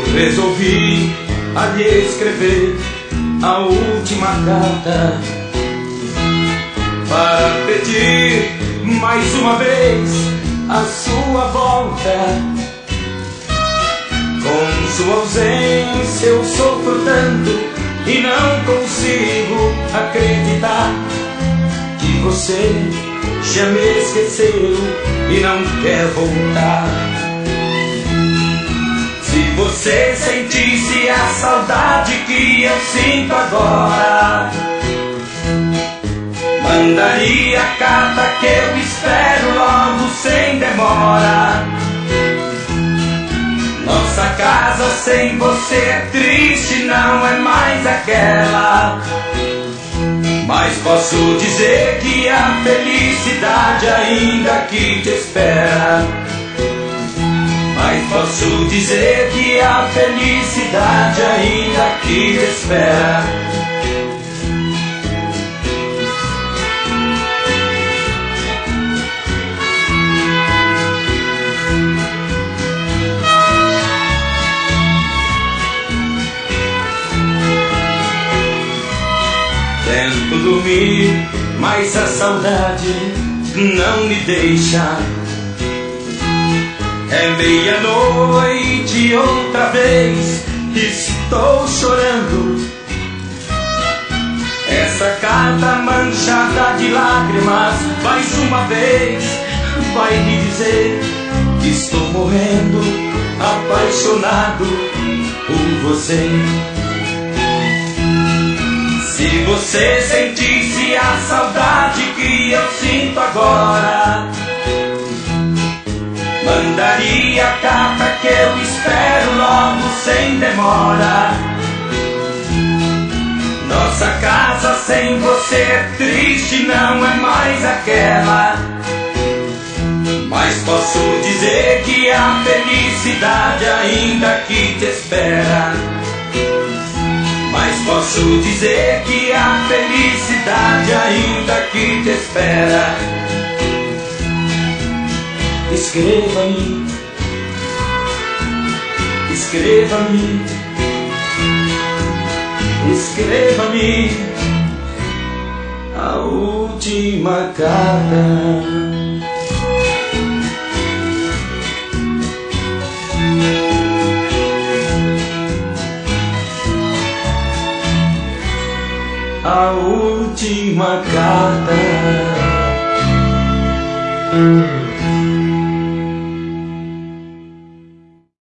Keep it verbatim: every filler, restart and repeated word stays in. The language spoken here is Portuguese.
resolvi a lhe escrever a última carta para pedir mais uma vez a sua volta. Com sua ausência eu sofro tanto e não consigo acreditar que você já me esqueceu e não quer voltar. Se você sentisse a saudade que eu sinto agora, mandaria a carta que eu espero logo sem demora. Nossa casa sem você é triste, não é mais aquela. Mas posso dizer que a felicidade ainda aqui te espera. Mas posso dizer que a felicidade ainda aqui te espera. Tento dormir, mas a saudade não me deixa. É meia-noite outra vez, estou chorando. Essa carta manchada de lágrimas, mais uma vez, vai me dizer que estou morrendo, apaixonado por você. Se você sentisse a saudade que eu sinto agora, mandaria a carta que eu espero logo sem demora. Nossa casa sem você é triste, não é mais aquela. Mas posso dizer que a felicidade ainda aqui te espera. Mas posso dizer que a felicidade ainda aqui te espera. Escreva-me, escreva-me, escreva-me a última carta. A última carta.